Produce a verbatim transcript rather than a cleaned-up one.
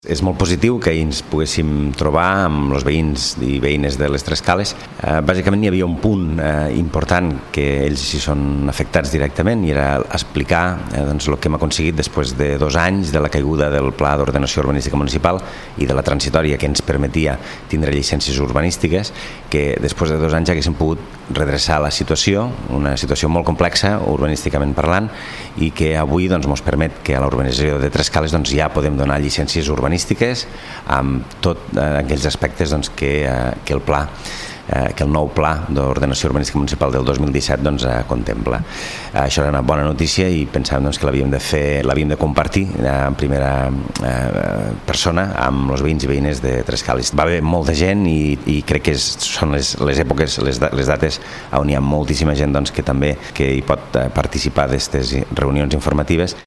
És molt positiu que ens poguéssim trobar amb els veïns i veïnes de les Tres Cales. Eh, bàsicament hi havia un punt eh, important que ells hi són afectats directament i era explicar eh, doncs, el que hem aconseguit després de dos anys de la caiguda del Pla d'Ordenació Urbanística Municipal i de la transitòria que ens permetia tindre llicències urbanístiques, que després de dos anys haguéssim pogut redreçar la situació, una situació molt complexa urbanísticament parlant, i que avui doncs, ens permet que a la urbanització de Tres Cales doncs, ja podem donar llicències urbanístiques amb tots eh, aquells aspectes doncs, que, eh, que el pla eh, que el nou Pla d'Ordenació Urbanística Municipal del dos mil disset doncs, eh, contempla. Eh, això era una bona notícia i pensàvem doncs, que l'havíem de fer, l'havíem de compartir eh, en primera eh, persona amb els veïns i veïnes de Tres Cales. Va haver molta gent i, i crec que és, són les, les èpoques, les, les dates on hi ha moltíssima gent doncs, que també que hi pot eh, participar d'aquestes reunions informatives.